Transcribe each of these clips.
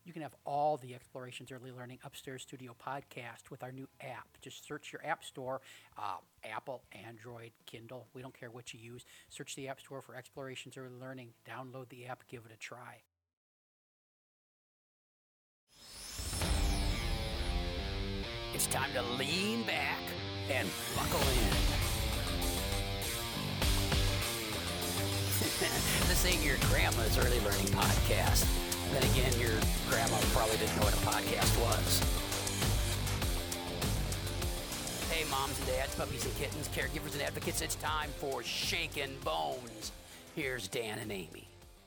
You can have all the Explorations Early Learning Upstairs Studio podcast with our new app. Just search your app store, Apple, Android, Kindle. We don't care what you use. Search the app store for Explorations Early Learning. Download the app. Give it a try. It's time to lean back and buckle in. This ain't your grandma's early learning podcast. Then again, your grandma probably didn't know what a podcast was. Hey, moms and dads, puppies and kittens, caregivers and advocates, it's time for Shakin' Bones. Here's Dan and Amy.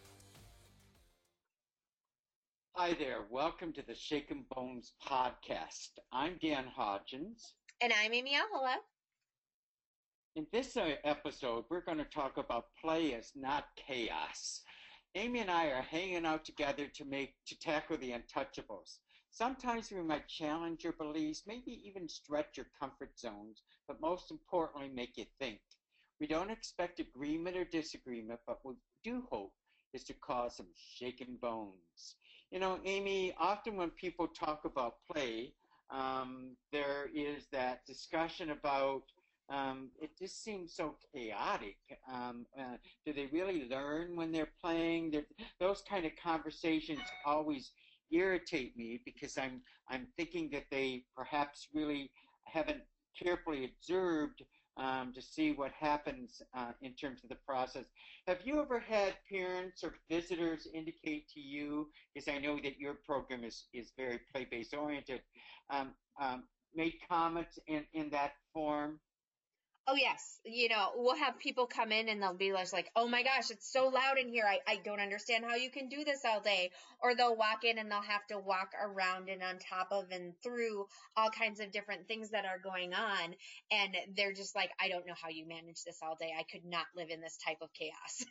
Hi there. Welcome to the Shakin' Bones podcast. I'm Dan Hodgins. And I'm Amy Ahola. In this episode, we're going to talk about play is not chaos. Amy and I are hanging out together to tackle the untouchables. Sometimes we might challenge your beliefs, maybe even stretch your comfort zones, but most importantly, make you think. We don't expect agreement or disagreement, but what we do hope is to cause some shaking bones. You know, Amy, often when people talk about play, there is that discussion about it just seems so chaotic. Do they really learn when they're playing? Those kind of conversations always irritate me because I'm thinking that they perhaps really haven't carefully observed to see what happens in terms of the process. Have you ever had parents or visitors indicate to you, because I know that your program is very play-based oriented, made comments in that form? Oh, yes. You know, we'll have people come in and they'll be like, oh my gosh, it's so loud in here. I don't understand how you can do this all day. Or they'll walk in and they'll have to walk around and on top of and through all kinds of different things that are going on. And they're just like, I don't know how you manage this all day. I could not live in this type of chaos.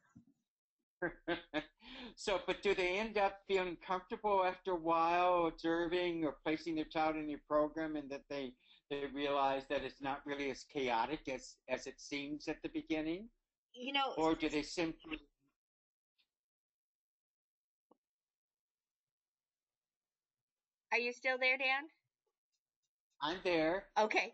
So, but do they end up feeling comfortable after a while observing or placing their child in your program, and that they realize that it's not really as chaotic as it seems at the beginning? You know, or do they simply... Are you still there, Dan? I'm there. Okay.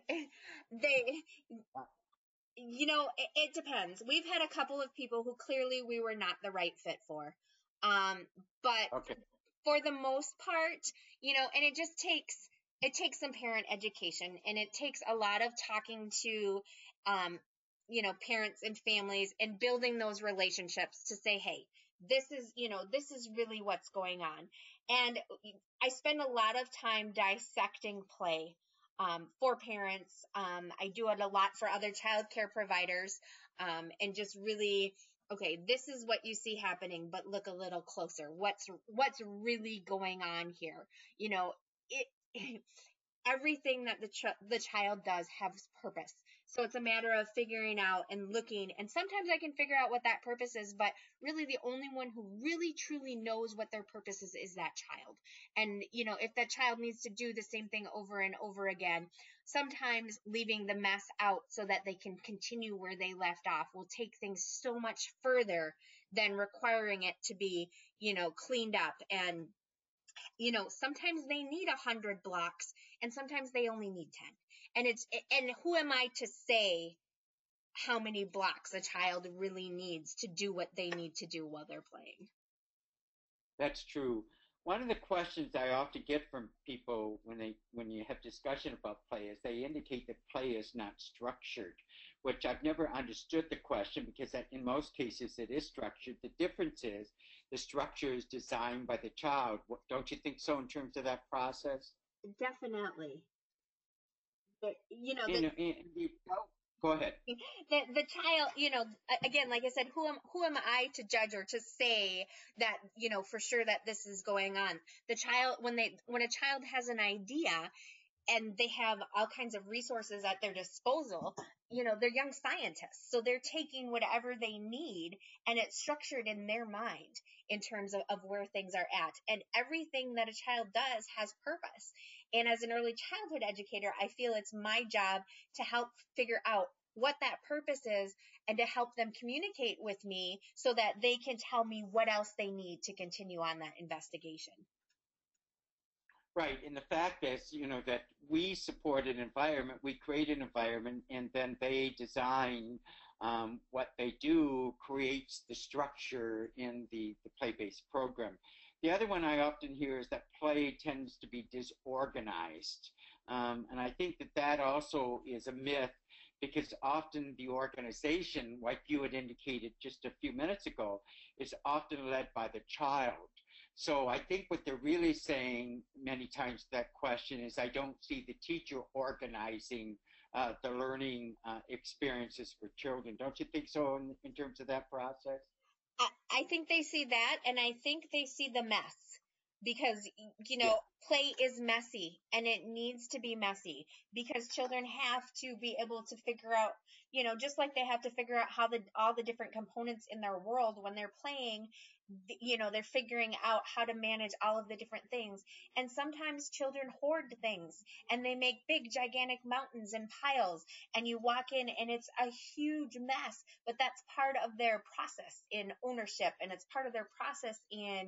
You know, it depends. We've had a couple of people who clearly we were not the right fit for. But Okay. For the most part, you know, and it takes some parent education, and it takes a lot of talking to, you know, parents and families and building those relationships to say, hey, this is really what's going on. And I spend a lot of time dissecting play for parents. I do it a lot for other child care providers, and just really, okay, this is what you see happening, but look a little closer. What's really going on here? You know, everything that the child does has purpose. So it's a matter of figuring out and looking, and sometimes I can figure out what that purpose is, but really the only one who really truly knows what their purpose is that child. And, you know, if that child needs to do the same thing over and over again, sometimes leaving the mess out so that they can continue where they left off will take things so much further than requiring it to be, you know, cleaned up. And you know, sometimes they need 100 blocks and sometimes they only need 10. And who am I to say how many blocks a child really needs to do what they need to do while they're playing? That's true. One of the questions I often get from people when you have discussion about play is they indicate that play is not structured, which I've never understood the question, because in most cases it is structured. The difference is the structure is designed by the child. Don't you think so in terms of that process? Definitely. But, you know, go ahead. The child, you know, again, like I said, who am I to judge or to say that, you know, for sure that this is going on? The child, when a child has an idea and they have all kinds of resources at their disposal, you know, they're young scientists. So they're taking whatever they need and it's structured in their mind in terms of where things are at. And everything that a child does has purpose. And as an early childhood educator, I feel it's my job to help figure out what that purpose is and to help them communicate with me so that they can tell me what else they need to continue on that investigation. Right. And the fact is, that we support an environment, we create an environment, and then they design what they do creates the structure in the play-based program. The other one I often hear is that play tends to be disorganized. And I think that that also is a myth because often the organization, like you had indicated just a few minutes ago, is often led by the child. So I think what they're really saying many times to that question is I don't see the teacher organizing the learning experiences for children. Don't you think so in terms of that process? I think they see that, and I think they see the mess because, Yeah. play is messy and it needs to be messy because children have to be able to figure out, just like they have to figure out how all the different components in their world when they're playing, they're figuring out how to manage all of the different things. And sometimes children hoard things and they make big, gigantic mountains and piles, and you walk in and it's a huge mess, but that's part of their process in ownership, and it's part of their process in,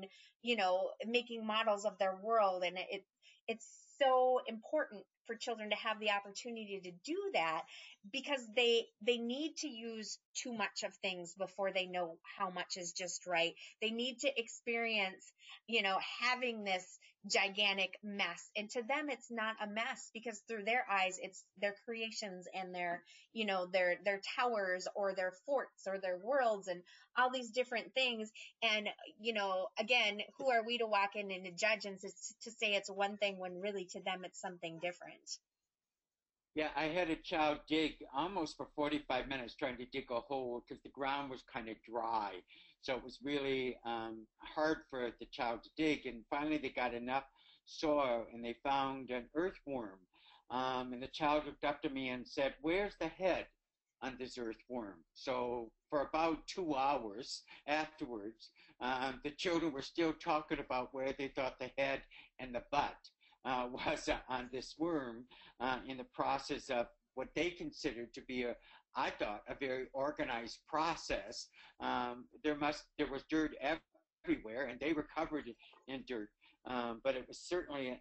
making models of their world. And it's so important for children to have the opportunity to do that because they need to use too much of things before they know how much is just right. They need to experience, having this gigantic mess, and to them it's not a mess because through their eyes it's their creations and their, their towers or their forts or their worlds and all these different things. And, again, who are we to walk in and to judge and to say it's one thing when really to them it's something different? Yeah, I had a child dig almost for 45 minutes trying to dig a hole because the ground was kind of dry. So it was really hard for the child to dig. And finally, they got enough soil and they found an earthworm. And the child looked up to me and said, "Where's the head on this earthworm?" So for about 2 hours afterwards, the children were still talking about where they thought the head and the butt was on this worm in the process of what they considered to be I thought, a very organized process. There was dirt everywhere, and they were covered in dirt, but it was certainly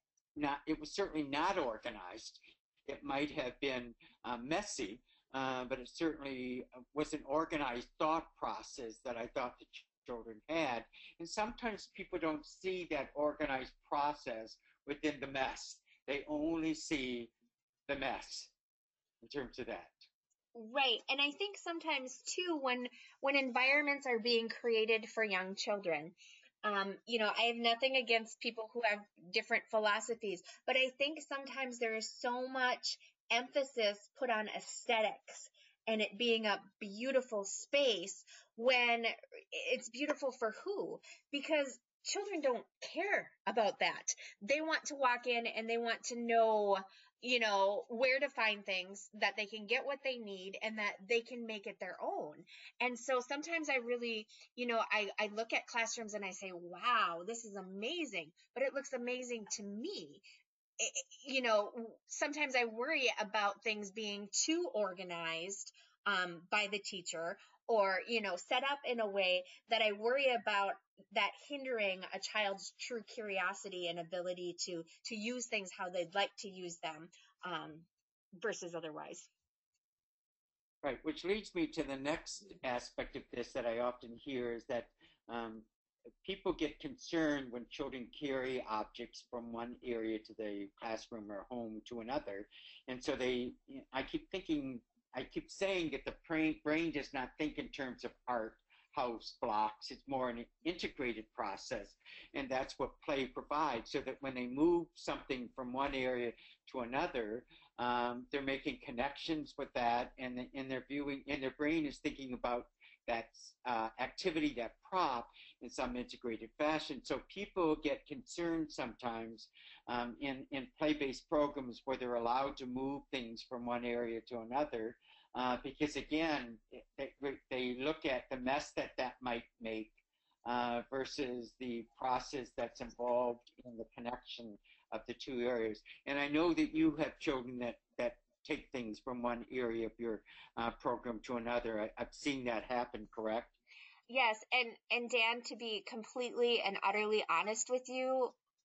not organized. It might have been messy, but it certainly was an organized thought process that I thought the children had. And sometimes people don't see that organized process within the mess. They only see the mess in terms of that. Right. And I think sometimes too, when environments are being created for young children, I have nothing against people who have different philosophies, but I think sometimes there is so much emphasis put on aesthetics and it being a beautiful space when it's beautiful for who? Because children don't care about that. They want to walk in and they want to know, where to find things, that they can get what they need and that they can make it their own. And so sometimes I really, I look at classrooms and I say, wow, this is amazing, but it looks amazing to me. Sometimes I worry about things being too organized by the teacher, or, set up in a way that I worry about that hindering a child's true curiosity and ability to use things how they'd like to use them, versus otherwise. Right, which leads me to the next aspect of this that I often hear is that um, people get concerned when children carry objects from one area to the classroom or home to another. And so I keep thinking, I keep saying that the brain does not think in terms of art, house, blocks. It's more an integrated process. And that's what play provides, so that when they move something from one area to another, they're making connections with that, and in their viewing, and their brain is thinking about that activity, that prop, in some integrated fashion. So people get concerned sometimes in play-based programs where they're allowed to move things from one area to another, because again, they look at the mess that might make versus the process that's involved in the connection of the two areas. And I know that you have children that take things from one area of your program to another. I've seen that happen, correct? Yes, and Dan, to be completely and utterly honest with you,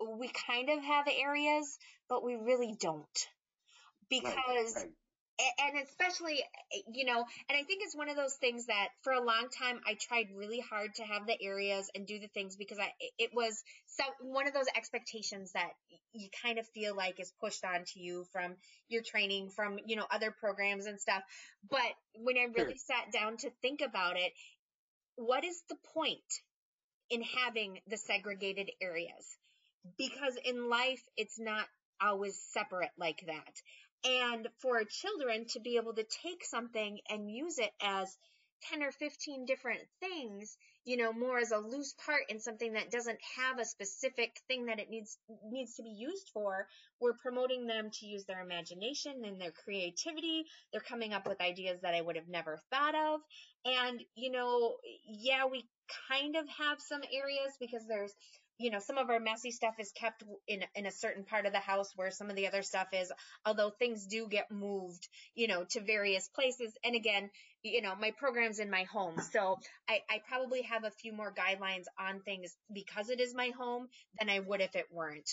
we kind of have areas, but we really don't. Because Right. and especially, and I think it's one of those things that for a long time I tried really hard to have the areas and do the things because it was one of those expectations that you kind of feel like is pushed onto you from your training, from other programs and stuff. But when I Sure. really sat down to think about it, what is the point in having the segregated areas? Because in life it's not always separate like that. And for children to be able to take something and use it as 10 or 15 different things, more as a loose part in something that doesn't have a specific thing that it needs to be used for, we're promoting them to use their imagination and their creativity. They're coming up with ideas that I would have never thought of. And, yeah, we kind of have some areas because there's some of our messy stuff is kept in a certain part of the house where some of the other stuff is, although things do get moved, to various places. And again, my program's in my home. So I probably have a few more guidelines on things because it is my home than I would if it weren't.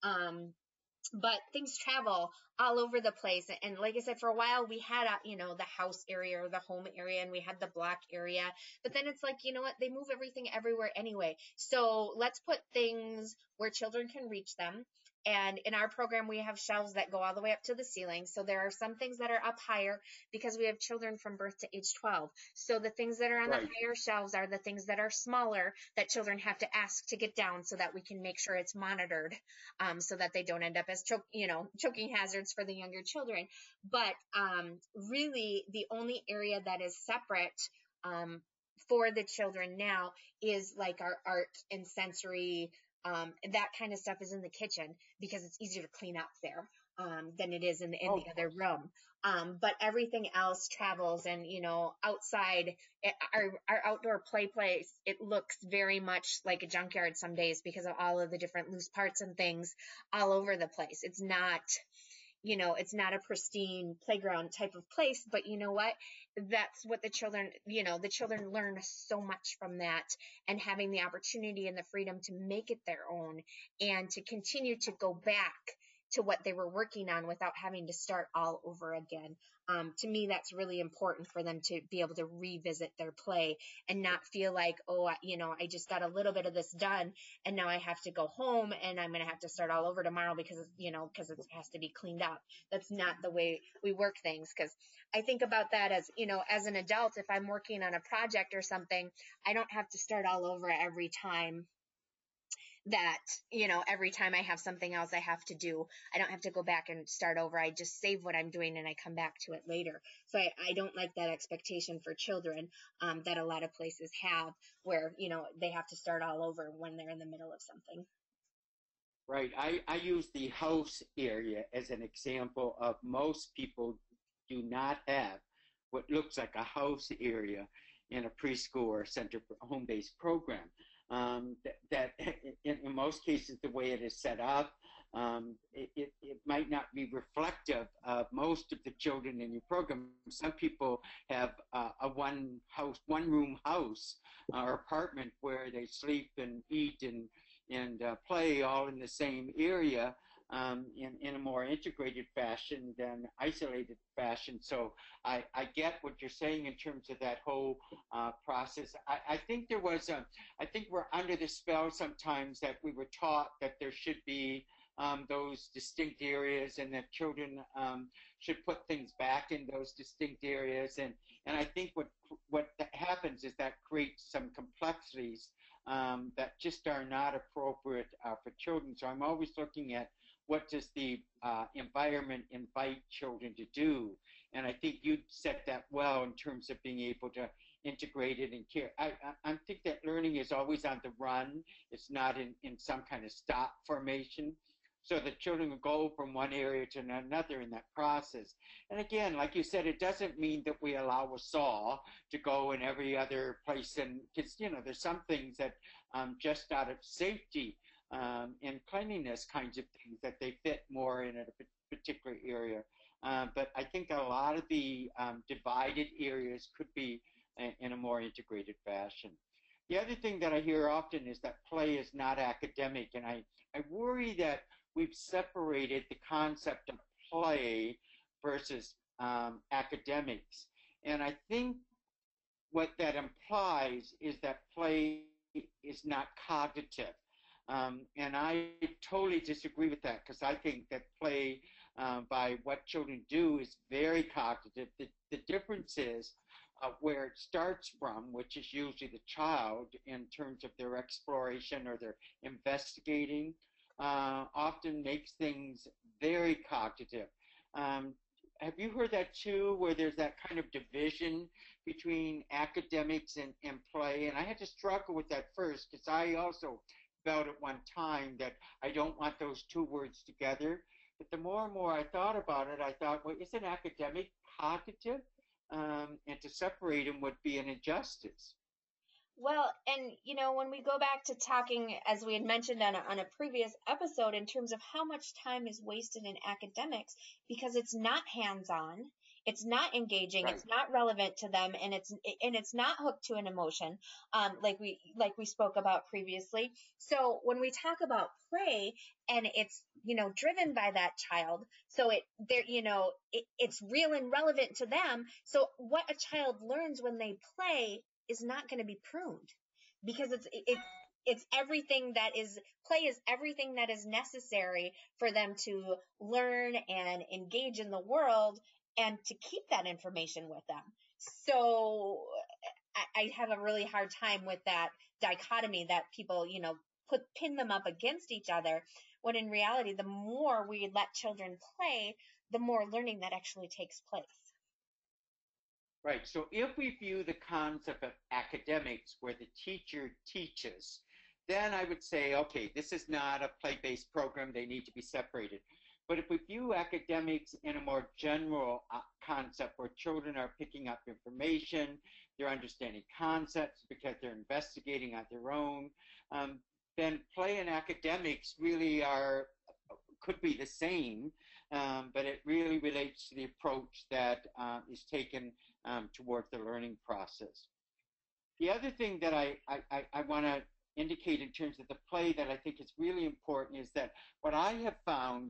But things travel all over the place. And like I said, for a while we had, the house area or the home area, and we had the block area. But then it's like, what? They move everything everywhere anyway. So let's put things where children can reach them. And in our program, we have shelves that go all the way up to the ceiling. So there are some things that are up higher because we have children from birth to age 12. So the things that are on the Right. higher shelves are the things that are smaller that children have to ask to get down so that we can make sure it's monitored, so that they don't end up as choking hazards for the younger children. But really, the only area that is separate for the children now is like our art and sensory. That kind of stuff is in the kitchen because it's easier to clean up there than it is in the Of other course. room. But everything else travels, and outside, our outdoor play place, it looks very much like a junkyard some days because of all of the different loose parts and things all over the place. It's not a pristine playground type of place, but you know what? That's what the children learn so much from that, and having the opportunity and the freedom to make it their own and to continue to go back to what they were working on without having to start all over again. To me, that's really important for them to be able to revisit their play and not feel like, oh, I just got a little bit of this done and now I have to go home and I'm going to have to start all over tomorrow because it has to be cleaned up. That's not the way we work things. Because I think about that as an adult, if I'm working on a project or something, I don't have to start all over every time that, every time I have something else I have to do. I don't have to go back and start over. I just save what I'm doing and I come back to it later. So I don't like that expectation for children that a lot of places have, where they have to start all over when they're in the middle of something. Right. I use the house area as an example of most people do not have what looks like a house area in a preschool or center home-based program. That in most cases, the way it is set up, it might not be reflective of most of the children in your program. Some people have a one room house or apartment where they sleep and eat and play all in the same area, in a more integrated fashion than isolated fashion. So I get what you're saying in terms of that whole process. I think I think we're under the spell sometimes that we were taught that there should be those distinct areas and that children should put things back in those distinct areas. And I think what happens is that creates some complexities that just are not appropriate for children. So I'm always looking at what does the environment invite children to do. And I think you said that well in terms of being able to integrate it and care. I think that learning is always on the run. It's not in some kind of stop formation. So the children will go from one area to another in that process. And again, like you said, it doesn't mean that we allow a saw to go in every other place. And because, there's some things that just out of safety and cleanliness kinds of things that they fit more in a particular area. But I think a lot of the divided areas could be in a more integrated fashion. The other thing that I hear often is that play is not academic, and I worry that we've separated the concept of play versus academics. And I think what that implies is that play is not cognitive. And I totally disagree with that because I think that play, by what children do, is very cognitive. The difference is where it starts from, which is usually the child in terms of their exploration or their investigating, often makes things very cognitive. Um, have you heard that too, where there's that kind of division between academics and play? And I had to struggle with that first because I also felt at one time that I don't want those two words together. But the more and more I thought about it, I thought, well, isn't academic cognitive? And to separate them would be an injustice. Well, and when we go back to talking, as we had mentioned on a previous episode, in terms of how much time is wasted in academics, because it's not hands-on, it's not engaging, Right. it's not relevant to them, and it's not hooked to an emotion, like we spoke about previously. So when we talk about play, and it's driven by that child, so it's real and relevant to them. So what a child learns when they play is not going to be pruned, because it's everything that is play is everything that is necessary for them to learn and engage in the world and to keep that information with them. So I have a really hard time with that dichotomy that people pin them up against each other, when in reality the more we let children play, the more learning that actually takes place. Right. So if we view the concept of academics where the teacher teaches, then I would say, okay, this is not a play-based program. They need to be separated. But if we view academics in a more general concept where children are picking up information, they're understanding concepts because they're investigating on their own, then play and academics really could be the same, but it really relates to the approach that is taken towards the learning process. The other thing that I want to indicate in terms of the play that I think is really important is that what I have found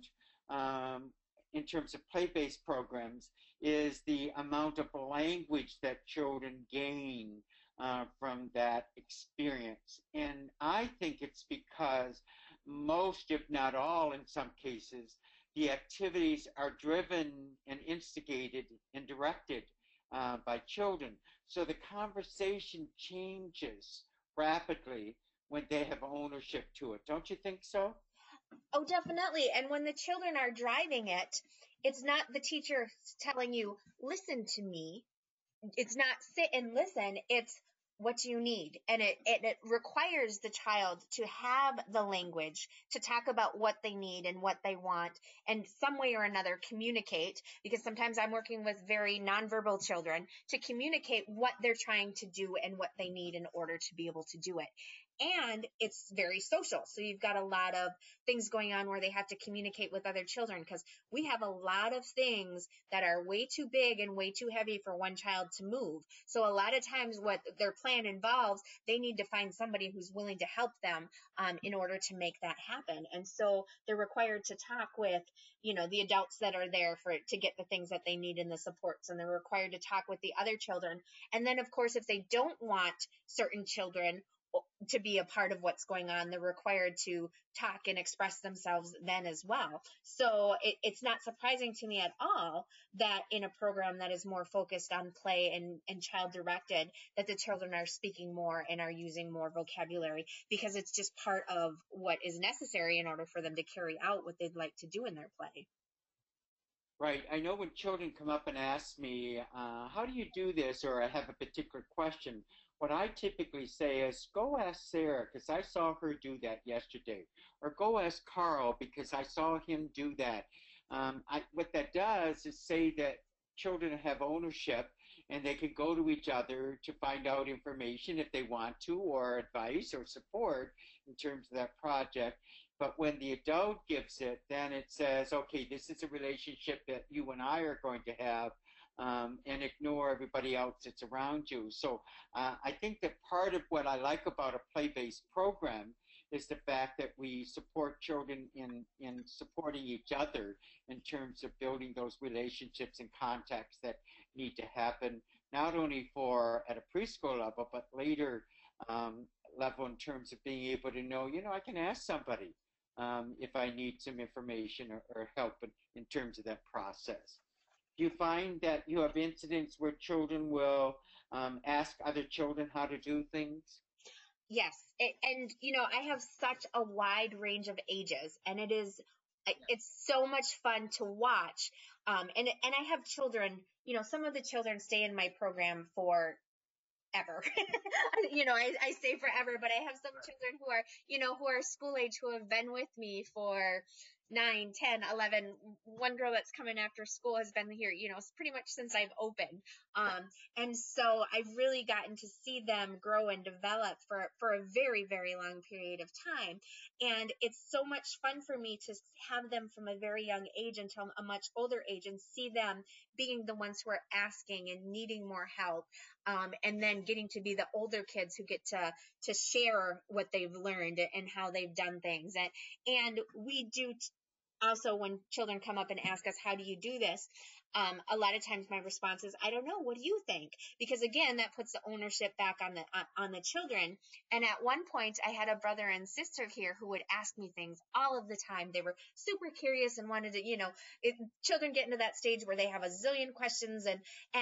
in terms of play-based programs is the amount of language that children gain from that experience. And I think it's because most, if not all, in some cases, the activities are driven and instigated and directed by children. So the conversation changes rapidly when they have ownership to it. Don't you think so? Oh, definitely. And when the children are driving it, it's not the teacher telling you, listen to me. It's not sit and listen. It's what do you need? And it requires the child to have the language to talk about what they need and what they want, and some way or another communicate, because sometimes I'm working with very nonverbal children, to communicate what they're trying to do and what they need in order to be able to do it. And it's very social. So you've got a lot of things going on where they have to communicate with other children, because we have a lot of things that are way too big and way too heavy for one child to move. So a lot of times what their plan involves, they need to find somebody who's willing to help them in order to make that happen. And so they're required to talk with, the adults that are there to get the things that they need and the supports, and they're required to talk with the other children. And then, of course, if they don't want certain children to be a part of what's going on, they're required to talk and express themselves then as well. So it's not surprising to me at all that in a program that is more focused on play and child directed, that the children are speaking more and are using more vocabulary, because it's just part of what is necessary in order for them to carry out what they'd like to do in their play. Right. I know when children come up and ask me, how do you do this, or I have a particular question, what I typically say is, go ask Sarah because I saw her do that yesterday, or go ask Carl because I saw him do that. What that does is say that children have ownership and they can go to each other to find out information if they want to, or advice or support in terms of that project. But when the adult gives it, then it says, okay, this is a relationship that you and I are going to have and ignore everybody else that's around you. So I think that part of what I like about a play-based program is the fact that we support children in supporting each other in terms of building those relationships and contacts that need to happen, not only for at a preschool level, but later level in terms of being able to know, I can ask somebody if I need some information or help in terms of that process. Do you find that you have incidents where children will ask other children how to do things? Yes. And, I have such a wide range of ages, and it's so much fun to watch. And I have children, some of the children stay in my program for ever. I say forever, but I have some children who are school age, who have been with me for 9, 10, 11. One girl that's coming after school has been here, pretty much since I've opened. And so I've really gotten to see them grow and develop for a very, very long period of time. And it's so much fun for me to have them from a very young age until a much older age, and see them being the ones who are asking and needing more help. And then getting to be the older kids who get to share what they've learned and how they've done things. And we do also, when children come up and ask us, how do you do this? A lot of times my response is, I don't know. What do you think? Because again, that puts the ownership back on the children. And at one point I had a brother and sister here who would ask me things all of the time. They were super curious and wanted to, children get into that stage where they have a zillion questions, and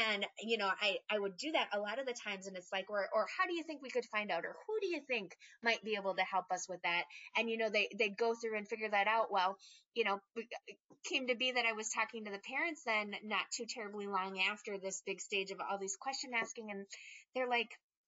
I would do that a lot of the times. And it's like, or how do you think we could find out? Or who do you think might be able to help us with that? And, they'd go through and figure that out. Well, it came to be that I was talking to the parents then not too terribly long after this big stage of all these question asking. And they're like,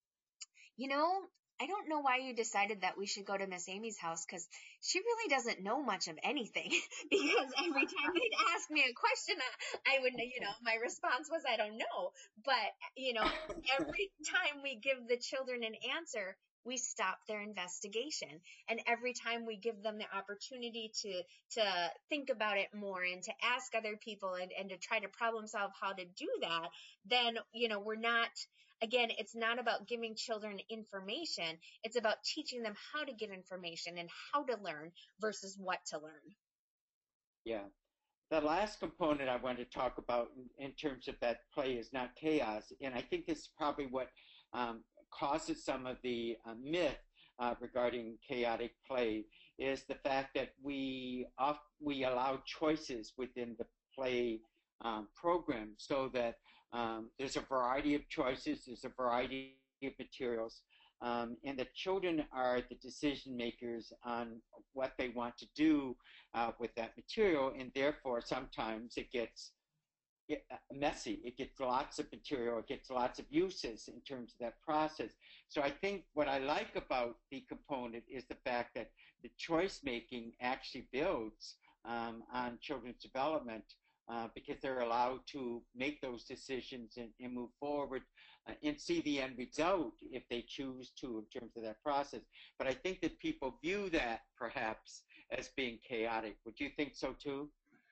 I don't know why you decided that we should go to Miss Amy's house, because she really doesn't know much of anything. Because every time they'd ask me a question, I would, my response was, I don't know. But, every time we give the children an answer, we stop their investigation. And every time we give them the opportunity to think about it more and to ask other people and to try to problem solve how to do that, then, we're not, again, it's not about giving children information. It's about teaching them how to get information and how to learn versus what to learn. Yeah. The last component I want to talk about in terms of that play is not chaos. And I think this is probably what causes some of the myth regarding chaotic play, is the fact that we allow choices within the play program, so that there's a variety of choices, there's a variety of materials, and the children are the decision makers on what they want to do with that material, and therefore sometimes it gets messy. It gets lots of material, it gets lots of uses in terms of that process. So I think what I like about the component is the fact that the choice making actually builds on children's development, because they're allowed to make those decisions and move forward and see the end result if they choose to in terms of that process. But I think that people view that perhaps as being chaotic. Would you think so too?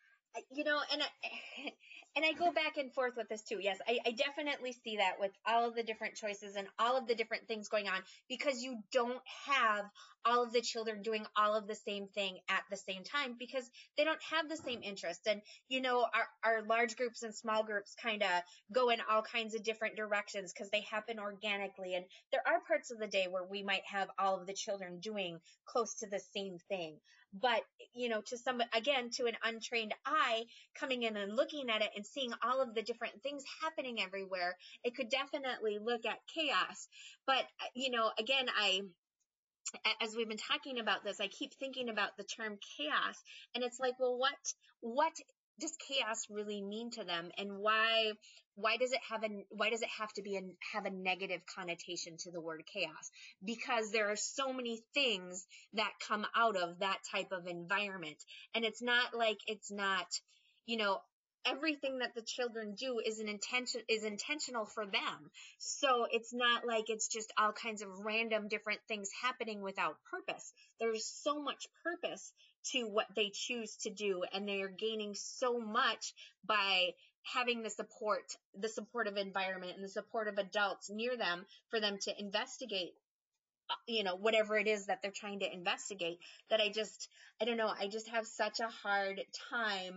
And I go back and forth with this too. Yes, I definitely see that with all of the different choices and all of the different things going on, because you don't have all of the children doing all of the same thing at the same time, because they don't have the same interests. And, our large groups and small groups kind of go in all kinds of different directions because they happen organically. And there are parts of the day where we might have all of the children doing close to the same thing. But, to an untrained eye coming in and looking at it and seeing all of the different things happening everywhere, it could definitely look at chaos. But, again, as we've been talking about this, I keep thinking about the term chaos, and it's like, well, what does chaos really mean to them, and why does it have to have a negative connotation to the word chaos? Because there are so many things that come out of that type of environment, and it's not like it's not, everything that the children do is intentional for them. So it's not like it's just all kinds of random different things happening without purpose. There's so much purpose to what they choose to do, and they are gaining so much by having the supportive environment and the supportive adults near them for them to investigate, whatever it is that they're trying to investigate, that I don't know, I just have such a hard time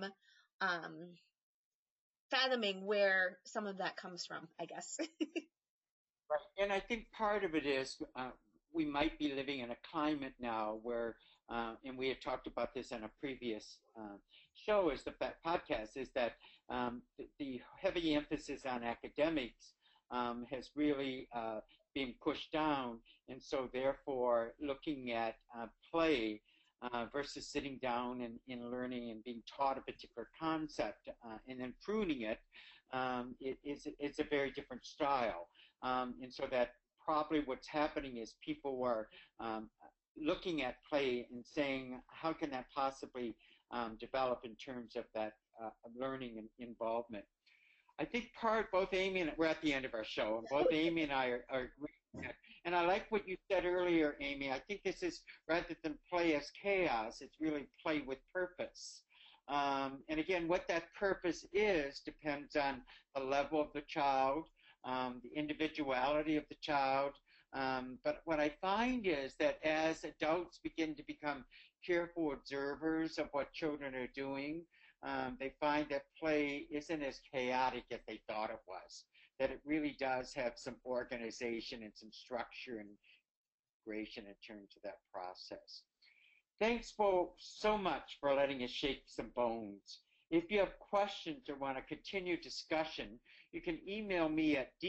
fathoming where some of that comes from, I guess. Right. And I think part of it is we might be living in a climate now where, and we had talked about this on a previous show, is the podcast, is that the heavy emphasis on academics has really been pushed down. And so therefore looking at play versus sitting down and learning and being taught a particular concept and then pruning it, it's a very different style. And so that probably what's happening is people are looking at play and saying, how can that possibly develop in terms of that learning and involvement? I think both Amy and we're at the end of our show, and both Amy and I are agreeing. And I like what you said earlier, Amy. I think this is, rather than play as chaos, it's really play with purpose. And again, what that purpose is depends on the level of the child, the individuality of the child. But what I find is that as adults begin to become careful observers of what children are doing, they find that play isn't as chaotic as they thought it was, that it really does have some organization and some structure and integration in terms of that process. Thanks so much for letting us shake some bones. If you have questions or want to continue discussion, you can email me at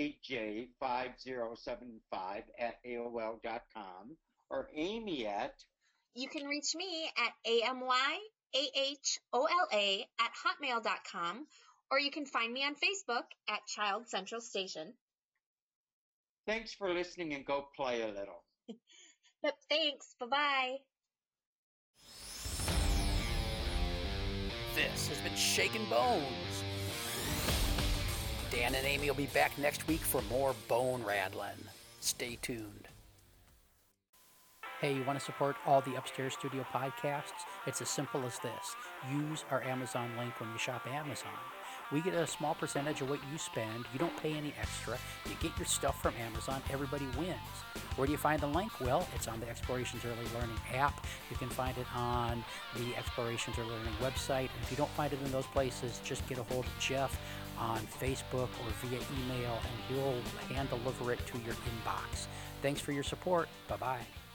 dkj5075@aol.com or Amy at... You can reach me at amyahola@hotmail.com, or you can find me on Facebook at Child Central Station. Thanks for listening, and go play a little. Yep, thanks. Bye-bye. This has been Shaking Bones. Dan and Amy will be back next week for more bone rattling. Stay tuned. Hey, you want to support all the Upstairs Studio podcasts? It's as simple as this. Use our Amazon link when you shop Amazon. We get a small percentage of what you spend. You don't pay any extra. You get your stuff from Amazon. Everybody wins. Where do you find the link? Well, it's on the Explorations Early Learning app. You can find it on the Explorations Early Learning website. And if you don't find it in those places, just get a hold of Jeff on Facebook or via email, and he'll hand deliver it to your inbox. Thanks for your support. Bye-bye.